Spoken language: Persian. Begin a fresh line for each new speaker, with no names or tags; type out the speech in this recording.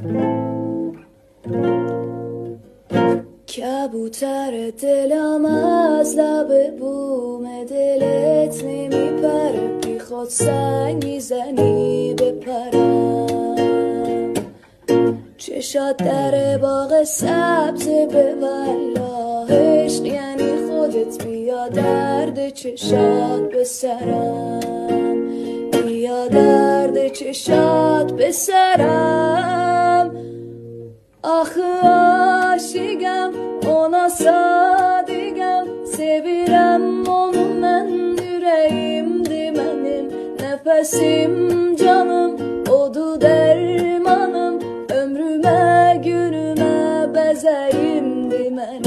کبوتر دلم از لب بوم دلت نمیپره، بی خود سنگ میزنی بپرم. چشات در باغ سبز به والله، عشق یعنی خودت بیا درد چشات به سرم، بیا درد چشات به سرم. Axı aşıqam, ona sadiqam, sevirəm onu mən, ürəyimdir mənim, nəfəsim canım.